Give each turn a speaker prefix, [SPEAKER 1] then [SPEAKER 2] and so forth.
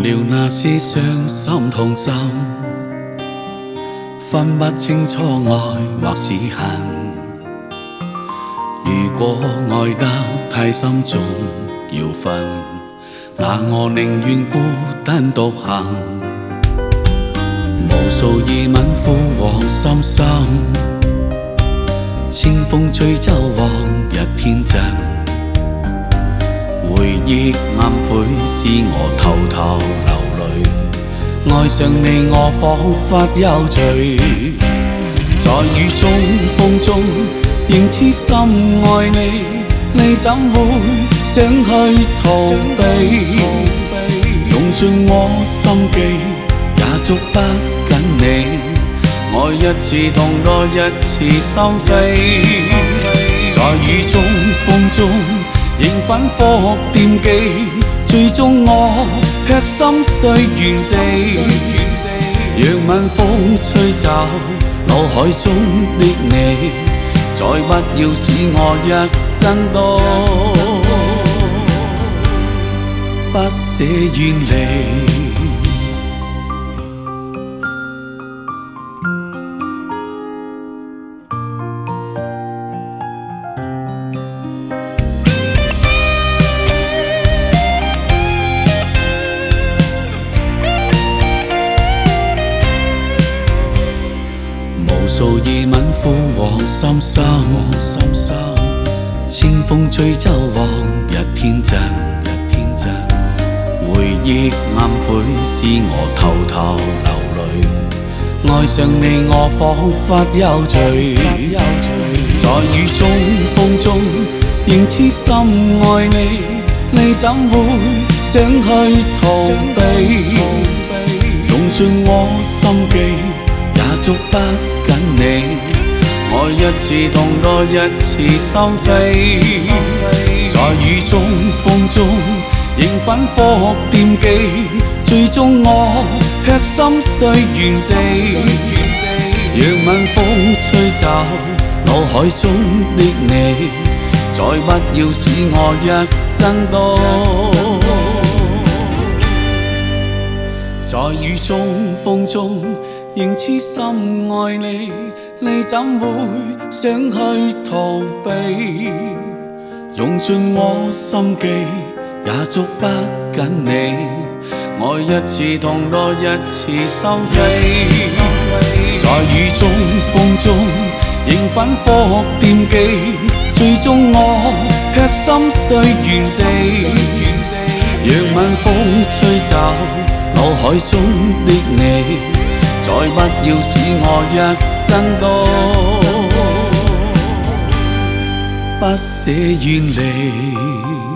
[SPEAKER 1] 了那些傷心痛心，分不清楚愛或是恨。如果愛得太深重要分，那我寧願孤單獨行。無數夜晚呼往心心，清風吹走往日天真。回憶暗悔使我偷偷流淚，愛上你我彷彿有罪。在雨中風中仍痴心愛你，你怎會想去逃避？用盡我心機也捉不緊你，愛一次痛多一次心扉。在雨中風中仍反覆惦記，最終我卻心碎原地。讓晚風吹走腦海中的你，再不要使我一生都不捨遠離。無數夜晚呼往心心，清風吹走往日天真。回憶暗悔使我偷偷流淚，愛上你我彷彿有罪。在雨中風中仍痴心愛你，你怎會想去逃避？用盡我心機也捉不緊你，愛一次痛多一次心扉。在雨中風中仍反覆惦記，最終我卻心碎原地。讓晚風吹走腦海中的你，再不要使我一生都在雨中風中仍痴心愛你，你怎會想去逃避？用盡我心機也捉不緊你，愛一次痛多一次心扉。在雨中風中仍反覆惦記，最終我卻心碎原地。讓晚風吹走腦海中的你，再不要使我一生都不捨遠離。